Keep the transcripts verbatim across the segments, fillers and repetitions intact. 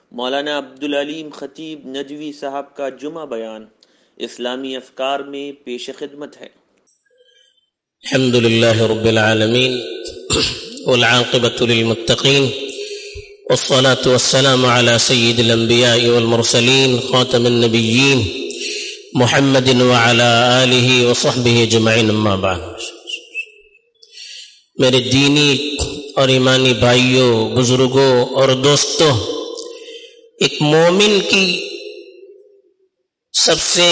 مولانا عبدالعلیم خطیب ندوی صاحب کا جمعہ بیان اسلامی افکار میں پیش خدمت ہے۔ الحمد للہ رب العالمین والعاقبۃ للمتقین والصلاة والسلام على سید الانبیاء والمرسلین خاتم النبیین محمد وعلى آلہ وصحبہ اجمعین، اما بعد۔ میرے دینی اور ایمانی بھائیوں، بزرگوں اور دوستوں، ایک مومن کی سب سے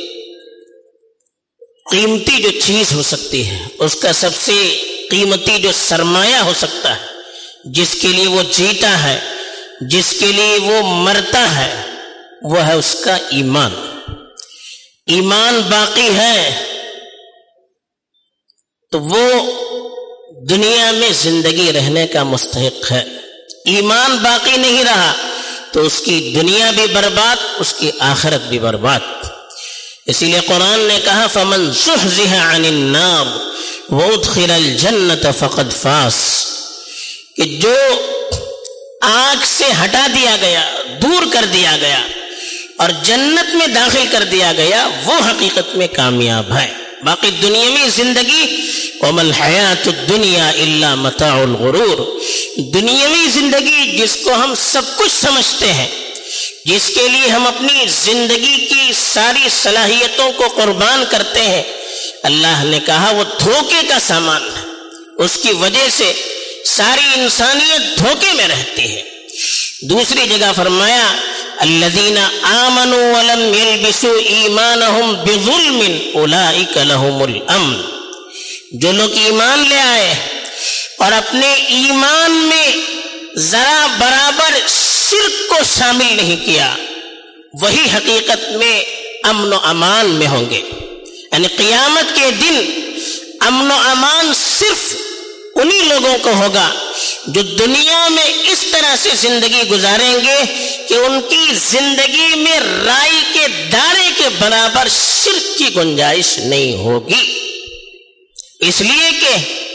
قیمتی جو چیز ہو سکتی ہے، اس کا سب سے قیمتی جو سرمایہ ہو سکتا ہے، جس کے لیے وہ جیتا ہے، جس کے لیے وہ مرتا ہے، وہ ہے اس کا ایمان۔ ایمان باقی ہے تو وہ دنیا میں زندگی رہنے کا مستحق ہے۔ ایمان باقی نہیں رہا تو اس کی دنیا بھی برباد، اس کی آخرت بھی برباد۔ اسی لیے قرآن نے کہا فَمَنْ زُحْزِحَ عَنِ النَّارِ وَأُدْخِلَ الْجَنَّةَ فَقَدْ فَازَ، کہ جو آگ سے ہٹا دیا گیا، دور کر دیا گیا اور جنت میں داخل کر دیا گیا، وہ حقیقت میں کامیاب ہے۔ باقی دنیاوی زندگی وَمَا الْحَيَاةُ الدُّنْيَا إِلَّا مَتَاعُ الْغُرُورِ، دنیاوی زندگی جس کو ہم سب کچھ سمجھتے ہیں، جس کے لیے ہم اپنی زندگی کی ساری صلاحیتوں کو قربان کرتے ہیں، اللہ نے کہا وہ دھوکے کا سامان ہے۔ اس کی وجہ سے ساری انسانیت دھوکے میں رہتی ہے۔ دوسری جگہ فرمایا الذین آمنوا ولم یلبسوا ایمانہم بظلم اولئک لہم الامن، جو لوگ ایمان لے آئے اور اپنے ایمان میں ذرا برابر شرک کو شامل نہیں کیا، وہی حقیقت میں امن و امان میں ہوں گے۔ یعنی قیامت کے دن امن و امان صرف انہی لوگوں کو ہوگا جو دنیا میں اس طرح سے زندگی گزاریں گے کہ ان کی زندگی میں رائی کے دانے کے برابر شرک کی گنجائش نہیں ہوگی۔ اس لیے کہ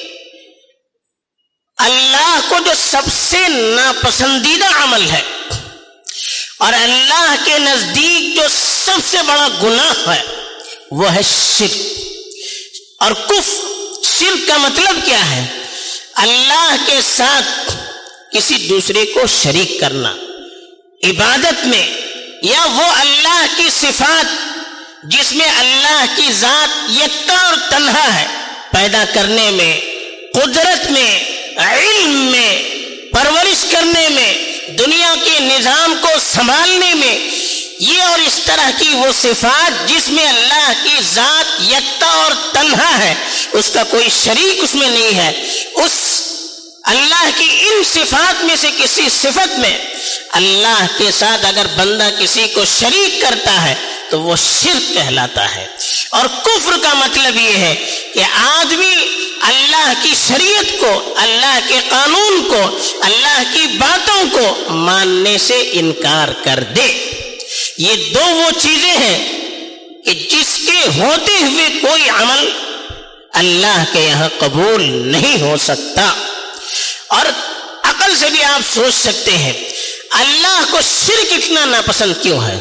اللہ کو جو سب سے ناپسندیدہ عمل ہے اور اللہ کے نزدیک جو سب سے بڑا گناہ ہے وہ ہے شرک اور کفر۔ شرک کا مطلب کیا ہے؟ اللہ کے ساتھ کسی دوسرے کو شریک کرنا عبادت میں، یا وہ اللہ کی صفات جس میں اللہ کی ذات یکتا اور تنہا ہے، پیدا کرنے میں، قدرت میں، علم میں، پرورش کرنے میں، دنیا کے نظام کو سنبھالنے میں، یہ اور اس طرح کی وہ صفات جس میں اللہ کی ذات یکتا اور تنہا ہے، اس کا کوئی شریک اس میں نہیں ہے، اس اللہ کی ان صفات میں سے کسی صفت میں اللہ کے ساتھ اگر بندہ کسی کو شریک کرتا ہے تو وہ شرک کہلاتا ہے۔ اور کفر کا مطلب یہ ہے کہ آدمی اللہ کی شریعت کو، اللہ کے قانون کو، اللہ کی باتوں کو ماننے سے انکار کر دے۔ یہ دو وہ چیزیں ہیں کہ جس کے ہوتے ہوئے کوئی عمل اللہ کے یہاں قبول نہیں ہو سکتا۔ اور عقل سے بھی آپ سوچ سکتے ہیں اللہ کو شرک اتنا ناپسند کیوں ہے۔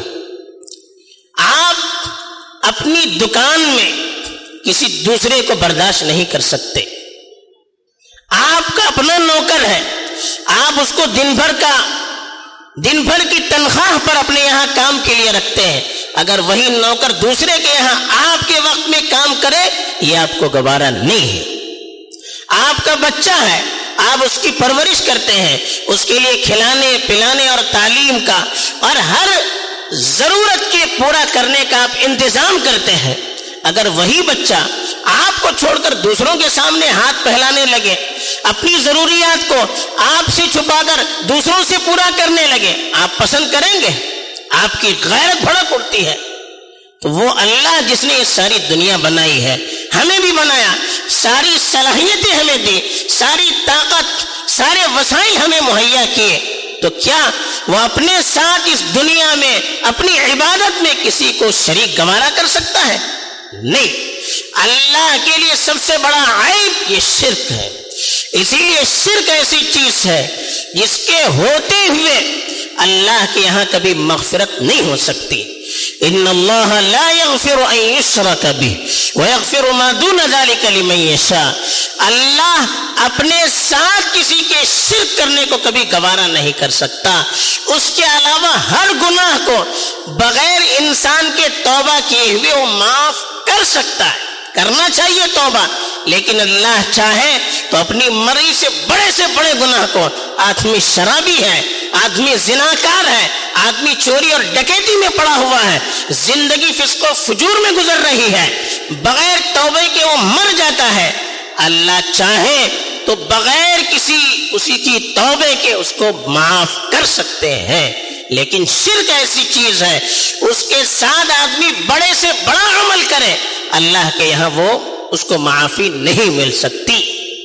آپ اپنی دکان میں کسی دوسرے کو برداشت نہیں کر سکتے، آپ کا اپنا نوکر ہے، آپ اس کو دن بھر کا دن بھر کی تنخواہ پر اپنے یہاں کام کے لیے رکھتے ہیں، اگر وہی نوکر دوسرے کے یہاں آپ کے وقت میں کام کرے یہ آپ کو گوارا نہیں ہے۔ آپ کا بچہ ہے، آپ اس کی پرورش کرتے ہیں، اس کے لیے کھلانے پلانے اور تعلیم کا اور ہر ضرورت کے پورا کرنے کا آپ انتظام کرتے ہیں، اگر وہی بچہ آپ کو چھوڑ کر دوسروں کے سامنے ہاتھ پھیلانے لگے، اپنی ضروریات کو آپ سے چھپا کر دوسروں سے پورا کرنے لگے، آپ پسند کریں گے؟ آپ کی غیرت بھڑک اٹھتی ہے۔ تو وہ اللہ جس نے یہ ساری دنیا بنائی ہے، ہمیں بھی بنایا، ساری صلاحیتیں ہمیں دی، ساری طاقت، سارے وسائل ہمیں مہیا کیے، تو کیا وہ اپنے ساتھ اس دنیا میں اپنی عبادت میں کسی کو شریک گوارا کر سکتا ہے؟ نہیں۔ اللہ کے لیے سب سے بڑا عیب یہ شرک ہے۔ اسی لیے شرک ایسی چیز ہے جس کے ہوتے ہوئے اللہ کے یہاں کبھی مغفرت نہیں ہو سکتی۔ ان اللہ لا یغفر ان یشرک بہ ویغفر ما دون ذلک لمن یشاء، اللہ اپنے ساتھ کسی کے شرک کرنے کو کبھی گوارا نہیں کر سکتا، اس کے علاوہ ہر گناہ کو بغیر انسان کے توبہ کیے ہوئے وہ معاف کر سکتا ہے، کرنا چاہیے توبہ، لیکن اللہ چاہے تو اپنی مرضی سے بڑے سے بڑے گناہ کو، آدمی شرابی ہے، آدمی زناکار ہے، آدمی چوری اور ڈکیتی میں پڑا ہوا ہے، زندگی فسق و فجور میں گزر رہی ہے، بغیر توبے کے وہ مر جاتا ہے، اللہ چاہے تو بغیر کسی اسی کی توبے کے اس کو معاف کر سکتے ہیں، لیکن شرک ایسی چیز ہے اس کے ساتھ آدمی بڑے سے بڑا عمل کرے، اللہ کے یہاں وہ اس کو معافی نہیں مل سکتی۔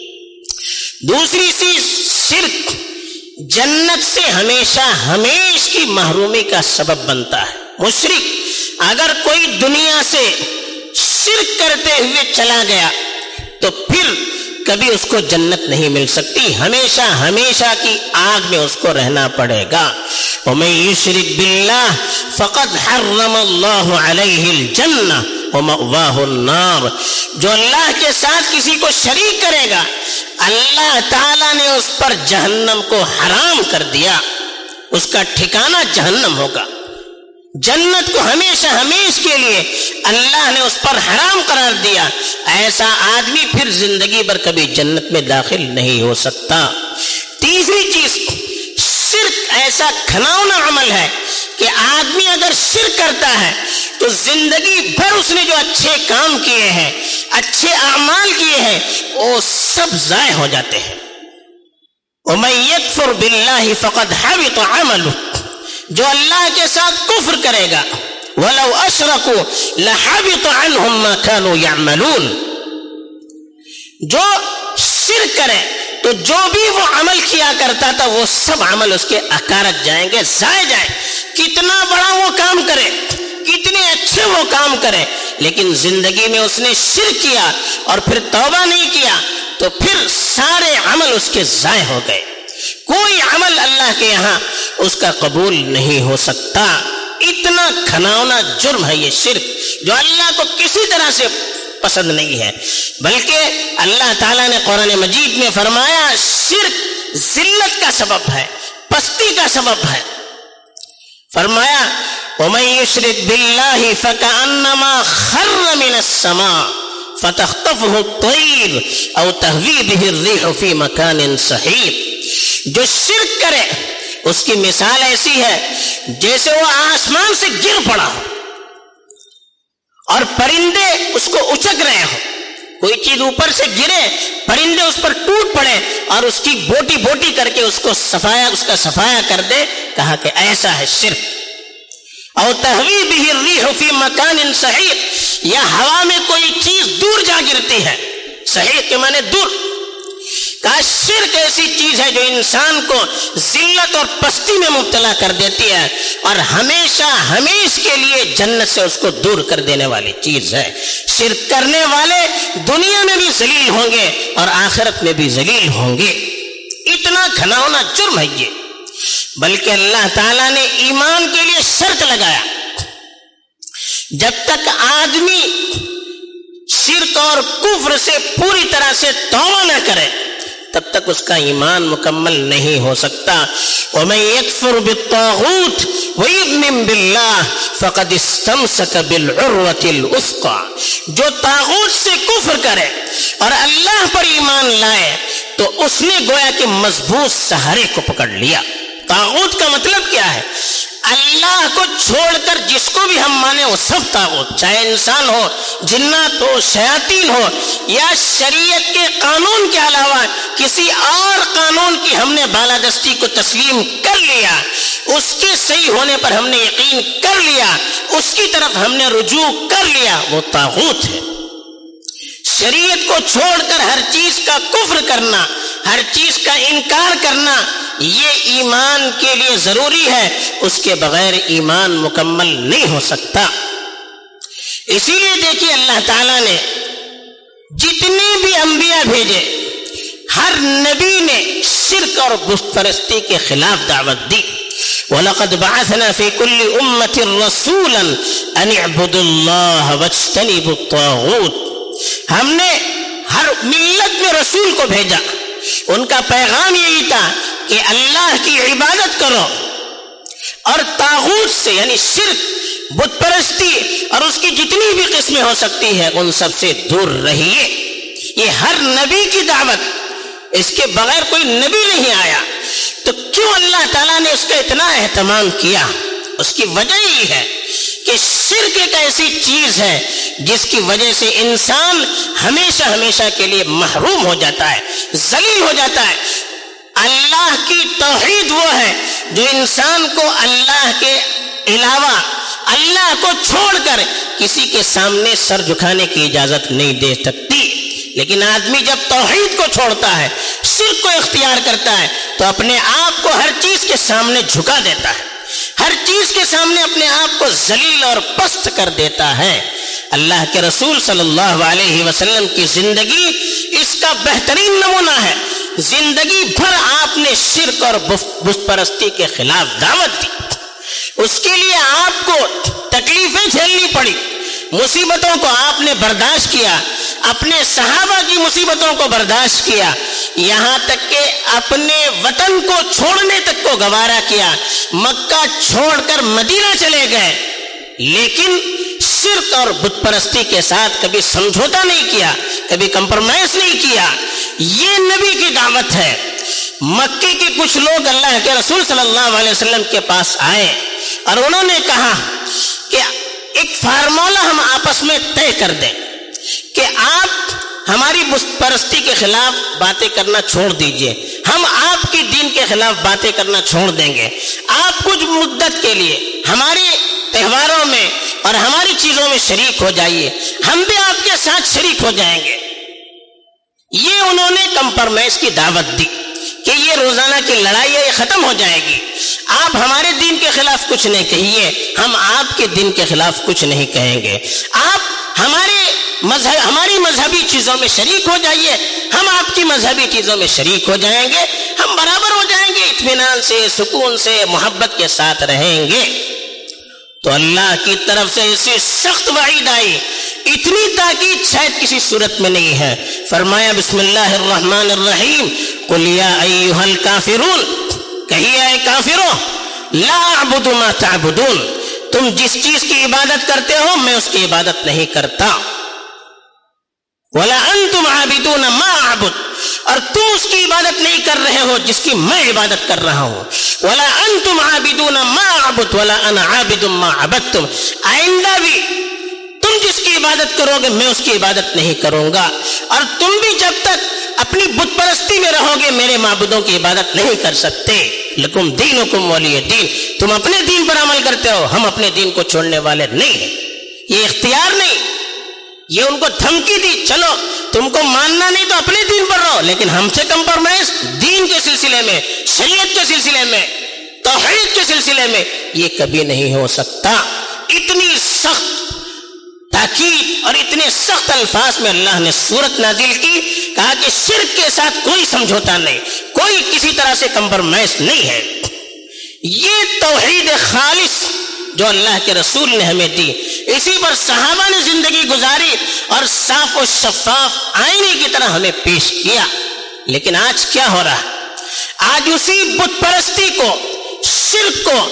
دوسری چیز، شرک جنت سے ہمیشہ ہمیش کی محرومی کا سبب بنتا ہے۔ مشرک اگر کوئی دنیا سے شرک کرتے ہوئے چلا گیا تو پھر کبھی اس کو جنت نہیں مل سکتی، ہمیشہ ہمیشہ کی آگ میں اس کو رہنا پڑے گا۔ وَمَن يُشْرِكْ بِاللَّهِ فَقَدْ حَرَّمَ اللَّهُ عَلَيْهِ الْجَنَّةَ وَمَأْوَاهُ النَّارُ، جو اللہ کے ساتھ کسی کو شریک کرے گا اللہ تعالیٰ نے اس پر جہنم کو حرام کر دیا، اس کا ٹھکانہ جہنم ہوگا۔ جنت کو ہمیشہ ہمیش کے لیے اللہ نے اس پر حرام قرار دیا، ایسا آدمی پھر زندگی بھر کبھی جنت میں داخل نہیں ہو سکتا۔ تیسری چیز، شرک ایسا گھناؤنا عمل ہے کہ آدمی اگر شرک کرتا ہے تو زندگی بھر اس نے جو اچھے کام کیے ہیں، اچھے اعمال کیے ہیں، وہ سب ضائع ہو جاتے ہیں۔ وَمَن يَكْفُرْ بِاللَّهِ فَقَدْ حَبِطَ عَمَلُهُ، جو اللہ کے ساتھ کفر کرے گا وَلَوْ أَشْرَكُوا لَحَبِطَ عَنْهُمْ مَا كَانُوا يَعْمَلُونَ، جو شرک کرے تو جو بھی وہ عمل کیا کرتا تھا وہ سب عمل اس کے اکارت جائیں گے، ضائع جائیں، کتنا بڑا وہ کام کرے، کتنے اچھے وہ کام کرے، لیکن زندگی میں اس نے شرک کیا اور پھر توبہ نہیں کیا تو پھر سارے عمل اس کے ضائع ہو گئے، کوئی عمل اللہ کے یہاں اس کا قبول نہیں ہو سکتا۔ اتنا گھناؤنا جرم ہے یہ شرک، جو اللہ کو کسی طرح سے پسند نہیں ہے، بلکہ اللہ تعالیٰ نے قرآن مجید میں فرمایا شرک ذلت کا سبب ہے، پستی کا سبب ہے۔ فرمایا وَمَن يُشْرِكْ بِاللَّهِ فَكَأَنَّمَا خَرَّ مِنَ السَّمَاءِ فَتَخْطَفُهُ الطَّيْرُ أَوْ تَهْوِي بِهِ الرِّيحُ فِي مَكَانٍ سَحِيقٍ، جو شرک کرے اس کی مثال ایسی ہے جیسے وہ آسمان سے گر پڑا ہو اور پرندے اس کو اچک رہے ہوں، کوئی چیز اوپر سے گرے، پرندے اس پر ٹوٹ پڑے اور اس کی بوٹی بوٹی کر کے اس کو صفایا اس کا صفایا کر دے، کہا کہ ایسا ہے شرک۔ او تہوی بہ الریح فی مکان سحیق، یا ہوا میں کوئی چیز دور جا گرتی ہے، سحیق کے معنی دور، کہا شرک ایسی چیز ہے جو انسان کو ذلت اور پستی میں مبتلا کر دیتی ہے اور ہمیشہ ہمیش کے لیے جنت سے اس کو دور کر دینے والی چیز ہے۔ شرک کرنے والے دنیا میں بھی ذلیل ہوں گے اور آخرت میں بھی ذلیل ہوں گے، اتنا گھناؤنا جرم ہے یہ۔ بلکہ اللہ تعالیٰ نے ایمان کے لیے شرط لگایا، جب تک آدمی شرک اور کفر سے پوری طرح سے توبہ نہ کرے تب تک اس کا ایمان مکمل نہیں ہو سکتا۔ وَمَن يَكْفُرْ بِالطَّاغُوتِ وَيُؤْمِن بِاللَّهِ فَقَدِ اسْتَمْسَكَ بِالْعُرْوَةِ الْوُثْقَىٰ، جو طاغوت سے کفر کرے اور اللہ پر ایمان لائے تو اس نے گویا کہ مضبوط سہارے کو پکڑ لیا۔ طاغوت کا مطلب کیا ہے؟ اللہ کو چھوڑ کر جس کو بھی ہم مانے وہ سب طاغوت، چاہے انسان ہو، جنات ہو، شیاطین ہو، یا شریعت کے قانون کے علاوہ کسی اور قانون کی ہم نے بالادستی کو تسلیم کر لیا، اس کے صحیح ہونے پر ہم نے یقین کر لیا، اس کی طرف ہم نے رجوع کر لیا، وہ طاغوت ہے۔ شریعت کو چھوڑ کر ہر چیز کا کفر کرنا، ہر چیز کا انکار کرنا، یہ ایمان کے لیے ضروری ہے، اس کے بغیر ایمان مکمل نہیں ہو سکتا۔ اسی لیے دیکھیے اللہ تعالیٰ نے جتنے بھی انبیاء بھیجے ہر نبی نے شرک اور بت پرستی کے خلاف دعوت دی۔ وَلَقَدْ بَعَثْنَا فِي كُلِّ أُمَّةٍ رَسُولًا أَنِ اعْبُدُوا اللَّهَ وَاجْتَنِبُوا الطَّاغُوتَ، ہم نے ہر ملت میں رسول کو بھیجا، ان کا پیغام یہی تھا کہ اللہ کی عبادت کرو اور طاغوت سے یعنی شرک، بت پرستی اور اس کی جتنی بھی قسمیں ہو سکتی ہے ان سب سے دور رہیے۔ یہ ہر نبی کی دعوت، اس کے بغیر کوئی نبی نہیں آیا۔ تو کیوں اللہ تعالیٰ نے اس کا اتنا اہتمام کیا؟ اس کی وجہ یہ ہے کہ شرک ایک ایسی چیز ہے جس کی وجہ سے انسان ہمیشہ ہمیشہ کے لیے محروم ہو جاتا ہے، ذلیل ہو جاتا ہے۔ اللہ کی توحید وہ ہے جو انسان کو اللہ کے علاوہ، اللہ کو چھوڑ کر کسی کے سامنے سر جھکانے کی اجازت نہیں دے سکتی۔ لیکن آدمی جب توحید کو چھوڑتا ہے، شرک کو اختیار کرتا ہے، تو اپنے آپ کو ہر چیز کے سامنے جھکا دیتا ہے، ہر چیز کے سامنے اپنے آپ کو ذلیل اور پست کر دیتا ہے۔ اللہ کے رسول صلی اللہ علیہ وسلم کی زندگی اس کا بہترین نمونہ ہے۔ زندگی بھر آپ نے شرک اور بت پرستی کے خلاف دعوت دی، اس کے لیے آپ کو تکلیفیں جھیلنی پڑی، مصیبتوں کو آپ نے برداشت کیا، اپنے صحابہ کی مصیبتوں کو برداشت کیا، یہاں تک کہ اپنے وطن کو چھوڑنے تک کو گوارا کیا، مکہ چھوڑ کر مدینہ چلے گئے، لیکن شرک اور بت پرستی کے ساتھ کبھی سمجھوتا نہیں کیا، کبھی کمپرومائز نہیں کیا۔ یہ نبی کی دعوت ہے۔ مکے کے کچھ لوگ اللہ کے رسول صلی اللہ علیہ وسلم کے پاس آئے اور انہوں نے کہا کہ ایک فارمولہ ہم آپس میں طے کر دیں کہ آپ ہماری بت پرستی کے خلاف باتیں کرنا چھوڑ دیجئے، ہم آپ کی دین کے خلاف باتیں کرنا چھوڑ دیں گے، آپ کچھ مدت کے لیے ہمارے تہواروں میں اور ہماری چیزوں میں شریک ہو جائیے، ہم بھی آپ کے ساتھ شریک ہو جائیں گے۔ یہ انہوں نے کمپرومائز کی دعوت دی کہ یہ روزانہ کی لڑائی ہے، یہ ختم ہو جائے گی، آپ ہمارے دین کے خلاف کچھ نہیں کہیے، ہم آپ کے دین کے خلاف کچھ نہیں کہیں گے، آپ ہمارے مذہب ہماری مذہبی چیزوں میں شریک ہو جائیے، ہم آپ کی مذہبی چیزوں میں شریک ہو جائیں گے، ہم برابر ہو جائیں گے، اطمینان سے، سکون سے، محبت کے ساتھ رہیں گے۔ تو اللہ کی طرف سے ایسی سخت وعید آئی، اتنی تاکید شاید کسی صورت میں نہیں ہے۔ فرمایا بسم اللہ الرحمن الرحیم، قل یا ایھا الکافرون، کہیے اے کافروں، لا اعبد ما تعبدون، تم جس چیز کی عبادت کرتے ہو میں اس کی عبادت نہیں کرتا، ولا انتم عابدون ما اعبد، اور تم اس کی عبادت نہیں کر رہے ہو جس کی میں عبادت کر رہا ہوں، ولا انتم عابدون ما اعبد ولا انا عابد ما عبدتم، آئندہ بھی تم جس کی عبادت کرو گے میں اس کی عبادت نہیں کروں گا، اور تم بھی جب تک اپنی بت پرستی میں رہو گے میرے معبودوں کی عبادت نہیں کر سکتے۔ لکم دینکم ولی دین، تم اپنے دین پر عمل کرتے ہو، ہم اپنے دین کو چھوڑنے والے نہیں ہیں۔ یہ اختیار نہیں، یہ ان کو دھمکی دی، چلو تم کو ماننا نہیں تو اپنے دین پر رہو، لیکن ہم سے کمپرومائز دین کے سلسلے میں، شریعت کے سلسلے میں، توحید کے سلسلے میں یہ کبھی نہیں ہو سکتا۔ اتنی سخت تاکید اور اتنے سخت الفاظ میں اللہ نے سورت نازل کی، کہا کہ شرک کے ساتھ کوئی سمجھوتا نہیں، کوئی کسی طرح سے کمپرومائز نہیں ہے۔ یہ توحید خالص جو اللہ کے رسول نے ہمیں دی، اسی پر صحابہ نے زندگی گزاری اور صاف و شفاف آئینے کی طرح ہمیں پیش کیا۔ لیکن آج کیا ہو رہا ہے؟ آج اسی بت پرستی کو، شرک کو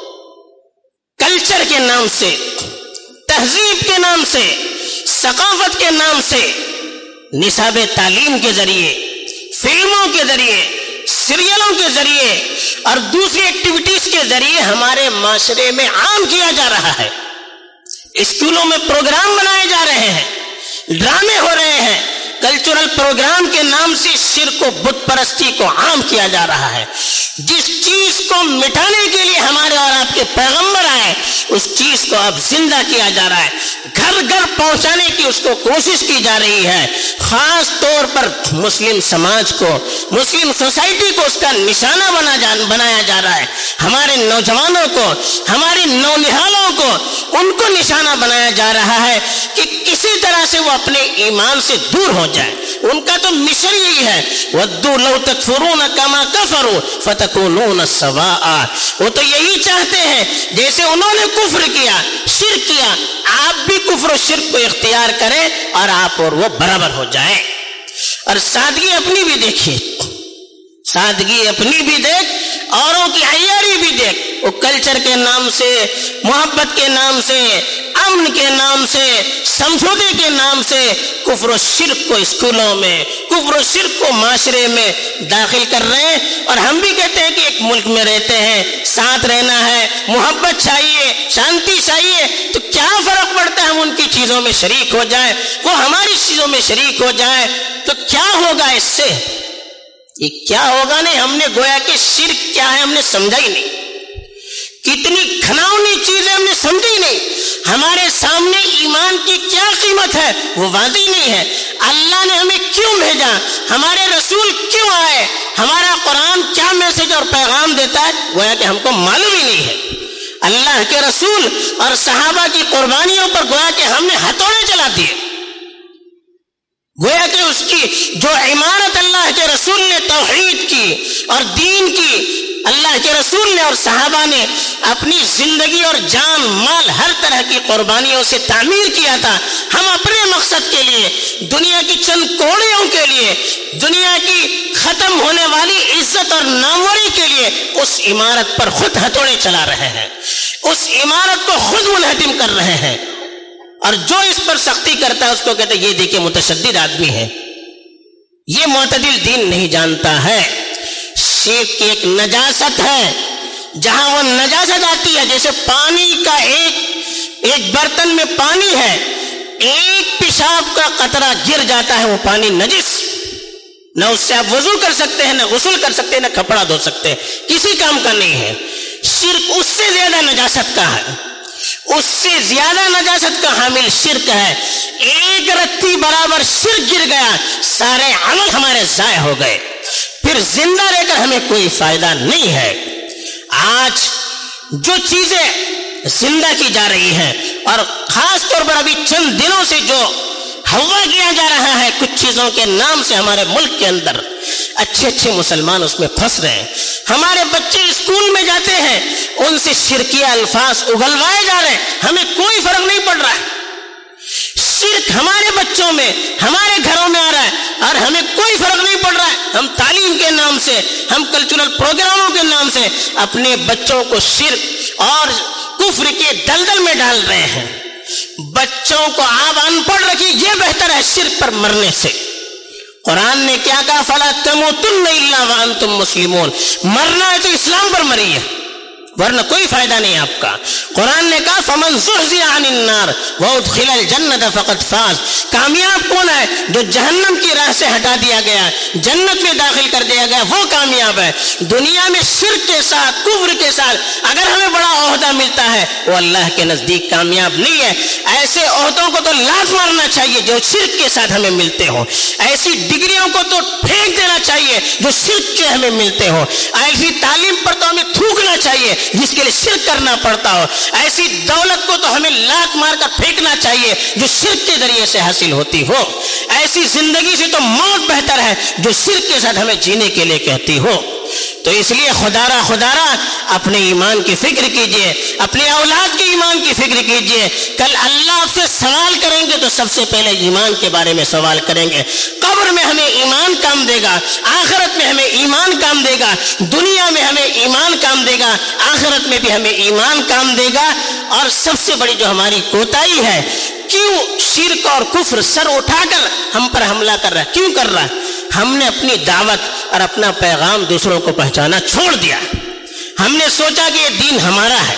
کلچر کے نام سے، تہذیب کے نام سے، ثقافت کے نام سے، نصاب تعلیم کے ذریعے، فلموں کے ذریعے، سیریلوں کے ذریعے اور دوسری ایکٹیویٹیز کے ذریعے ہمارے معاشرے میں عام کیا جا رہا ہے۔ اسکولوں میں پروگرام بنائے جا رہے ہیں، ڈرامے ہو رہے ہیں، کلچرل پروگرام کے نام سے شرک و بت پرستی کو عام کیا جا رہا ہے۔ جس چیز کو مٹانے کے لیے ہمارے اور آپ کے پیغمبر آئے اس چیز کو اب زندہ کیا جا رہا ہے، گھر گھر پہنچانے کی اس کو کوشش کی جا رہی ہے۔ خاص طور پر مسلم سماج کو، مسلم سوسائٹی کو اس کا نشانہ بنا جان بنایا جا رہا ہے، ہمارے نوجوانوں کو، ہمارے نونہالوں کو ان کو نشانہ بنایا جا رہا ہے کہ کہ کسی طرح سے وہ اپنے ایمان سے دور ہو جائے. ان کا تو مشن یہی ہے وَدُّوا لَوْ تَكْفُرُونَ كَمَا كَفَرُوا فَتَكُونُونَ سَوَاءً. وہ تو یہی چاہتے ہیں جیسے انہوں نے کفر کیا, شرک کیا, آپ بھی کفر و شرک کو اختیار کریں اور آپ اور وہ برابر ہو جائیں. اور سادگی اپنی بھی دیکھیے, سادگی اپنی بھی دیکھ, اوروں کی عیاری بھی دیکھ. وہ کلچر کے نام سے, محبت کے نام سے, امن کے نام سے, سمجھوتے کے نام سے کفر و شرک کو اسکولوں میں, کفر و شرک کو معاشرے میں داخل کر رہے ہیں. اور ہم بھی کہتے ہیں کہ ایک ملک میں رہتے ہیں, ساتھ رہنا ہے, محبت چاہیے, شانتی چاہیے, تو کیا فرق پڑتا ہے ہم ان کی چیزوں میں شریک ہو جائیں, وہ ہماری چیزوں میں شریک ہو جائیں, تو کیا ہوگا اس سے؟ یہ کیا ہوگا نہیں, ہم نے گویا کہ شرک کیا ہے ہم نے سمجھا ہی نہیں. کتنی کھناؤنی چیزیں ہم نے سمجھی نہیں. ہمارے سامنے ایمان کی کیا قیمت ہے وہ واضح نہیں ہے. اللہ نے ہمیں کیوں بھیجا, ہمارے رسول کیوں آئے, ہمارا قرآن کیا میسج اور پیغام دیتا ہے, گویا کہ ہم کو معلوم ہی نہیں ہے. اللہ کے رسول اور صحابہ کی قربانیوں پر گویا کہ ہم نے ہتھوڑے چلا دیے. گویا کہ اس کی جو عمارت اللہ کے رسول نے توحید کی اور دین کی, اللہ کے رسول نے اور صحابہ نے اپنی زندگی اور جان مال ہر طرح کی قربانیوں سے تعمیر کیا تھا, ہم اپنے مقصد کے لیے, دنیا کی چند کوڑیوں کے لیے, دنیا کی ختم ہونے والی عزت اور ناموری کے لیے اس عمارت پر خود ہتھوڑے چلا رہے ہیں, اس عمارت کو خود منہدم کر رہے ہیں. اور جو اس پر سختی کرتا ہے اس کو کہتے ہیں یہ دیکھیں متشدد آدمی ہے, یہ معتدل دین نہیں جانتا ہے. شرک کی ایک نجاست ہے, جہاں وہ نجاست آتی ہے, جیسے پانی کا ایک ایک برتن میں پانی ہے, ایک پیشاب کا قطرہ گر جاتا ہے وہ پانی نجس, نہ اس سے آپ وضو کر سکتے ہیں, نہ غسل کر سکتے ہیں, نہ کپڑا دھو سکتے ہیں, کسی کام کا نہیں ہے. شرک اس سے زیادہ نجاست کا ہے, اس سے زیادہ نجاست کا حامل شرک ہے. ایک رتی برابر شرک گر گیا, سارے عمل ہمارے ضائع ہو گئے, پھر زندہ رہ کر ہمیں کوئی فائدہ نہیں ہے. آج جو چیزیں زندہ کی جا رہی ہیں, اور خاص طور پر ابھی چند دنوں سے جو ہوا کیا جا رہا ہے کچھ چیزوں کے نام سے ہمارے ملک کے اندر, اچھے اچھے مسلمان اس میں پھنس رہے ہیں. ہمارے بچے اسکول میں جاتے ہیں, ان سے شرکیہ الفاظ اگلوائے جا رہے ہیں, ہمیں کوئی فرق نہیں پڑ رہا ہے. شرک ہمارے بچوں میں, ہمارے گھروں میں آ رہا ہے, اور ہمیں کوئی فرق نہیں پڑ رہا ہے. ہم تعلیم کے نام سے, ہم کلچرل پروگراموں کے نام سے اپنے بچوں کو شرک اور کفر کے دلدل میں ڈال رہے ہیں. بچوں کو آپ ان پڑھ رکھیے, یہ بہتر ہے شرک پر مرنے سے. قرآن نے کیا کہا, فلا تموتن الا وانتم مسلمون, مرنا ہے تو اسلام پر مریے, ورنہ کوئی فائدہ نہیں آپ کا. قرآن نے کہا فمن زحزح عن النار وادخل الجنت فقد فاز. کامیاب کون ہے, جو جہنم کی راہ سے ہٹا دیا گیا, جنت میں داخل کر دیا گیا, وہ کامیاب ہے. دنیا میں شرک کے ساتھ, کفر کے ساتھ اگر ہمیں بڑا عہدہ ملتا ہے, وہ اللہ کے نزدیک کامیاب نہیں ہے. ایسے عہدوں کو تو لات مارنا چاہیے جو شرک کے ساتھ ہمیں ملتے ہوں, ایسی ڈگریوں کو تو پھینک دینا چاہیے جو شرک کے ہمیں ملتے ہوں, ایسی تعلیم پر تو ہمیں تھوکنا چاہیے جس کے لیے شرک کرنا پڑتا ہو, ایسی دولت کو تو ہمیں لات مار کر پھینکنا چاہیے جو شرک کے ذریعے سے حاصل ہوتی ہو. ایسی زندگی سے تو موت بہتر ہے جو شرک کے ساتھ ہمیں جینے کے لیے کہتی ہو. تو اس لیے خدارا خدارا اپنے ایمان کی فکر کیجئے, اپنے اولاد کے ایمان کی فکر کیجئے. کل اللہ آپ سے سوال کریں گے تو سب سے پہلے ایمان کے بارے میں سوال کریں گے. قبر میں ہمیں ایمان کام دے گا, آخرت میں ہمیں ایمان کام دے گا, دنیا میں ہمیں ایمان کام دے گا, آخرت میں بھی ہمیں ایمان کام دے گا. اور سب سے بڑی جو ہماری کوتاہی ہے, کیوں شرک اور کفر سر اٹھا کر ہم پر حملہ کر رہا ہے, کیوں کر رہا ہے؟ ہم نے اپنی دعوت اور اپنا پیغام دوسروں کو پہنچانا چھوڑ دیا. ہم نے سوچا کہ یہ دین ہمارا ہے,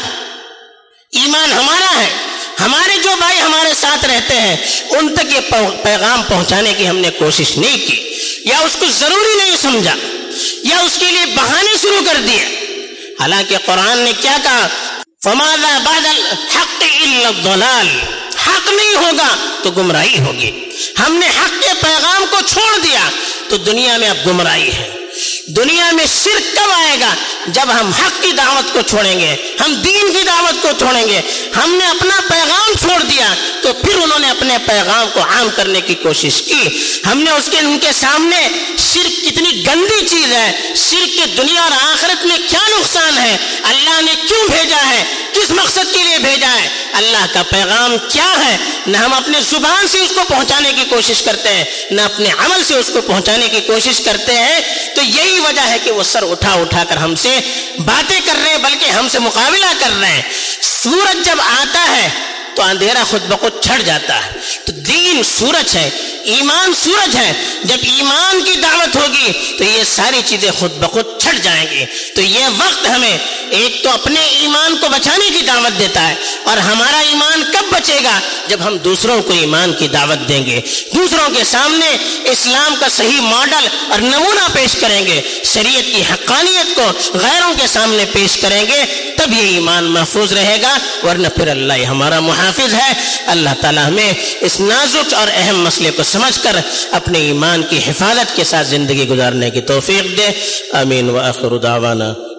ایمان ہمارا ہے, ہمارے جو بھائی ہمارے ساتھ رہتے ہیں ان تک یہ پیغام پہنچانے کی ہم نے کوشش نہیں کی, یا اس کو ضروری نہیں سمجھا, یا اس کے لیے بہانے شروع کر دیے. حالانکہ قرآن نے کیا کہا, فماذا بعد الحق الا الضلال, حق نہیں ہوگا تو گمراہی ہوگی. ہم نے حق کے پیغام کو چھوڑ دیا تو دنیا میں اب گمراہی ہے. دنیا میں شرک کب آئے گا؟ جب ہم حق کی دعوت کو چھوڑیں گے، ہم دین کی دعوت کو چھوڑیں گے۔ ہم نے اپنا پیغام چھوڑ دیا تو پھر انہوں نے اپنے پیغام کو عام کرنے کی کوشش کی۔ ہم نے اس کے ان کے سامنے شرک کتنی گندی چیز ہے، شرک کے دنیا اور آخرت میں کیا نقصان ہے، اللہ نے کیوں بھیجا ہے، کس مقصد کے لیے بھیجا ہے، اللہ کا پیغام کیا ہے، نہ ہم اپنے زبان سے اس کو پہنچانے کی کوشش کرتے ہیں، نہ اپنے عمل سے اس کو پہنچانے کی کوشش کرتے ہیں۔ تو یہی وجہ ہے کہ وہ سر اٹھا اٹھا کر ہم سے باتیں کر رہے ہیں، بلکہ ہم سے مقابلہ کر رہے ہیں۔ سورج جب آتا ہے تو اندھیرا خود بخود چھٹ جاتا ہے۔ تو دین سورج ہے، ایمان سورج ہے۔ جب ایمان کی دعوت ہوگی تو یہ ساری چیزیں خود بخود چھٹ جائیں گی۔ تو یہ وقت ہمیں ایک تو اپنے ایمان کو بچانے کی دعوت دیتا ہے، اور ہمارا ایمان کب بچے گا؟ جب ہم دوسروں کو ایمان کی دعوت دیں گے، دوسروں کے سامنے اسلام کا صحیح ماڈل اور نمونہ پیش کریں گے، شریعت کی حقانیت کو غیروں کے سامنے پیش کریں گے، تب یہ ایمان محفوظ رہے گا، ورنہ پھر اللہ ہمارا محافظ ہے۔ اللہ تعالیٰ ہمیں اس نازک اور اہم مسئلے کو سمجھ کر اپنے ایمان کی حفاظت کے ساتھ زندگی گزارنے کی توفیق دے۔ آمین۔ وآخر دعوانا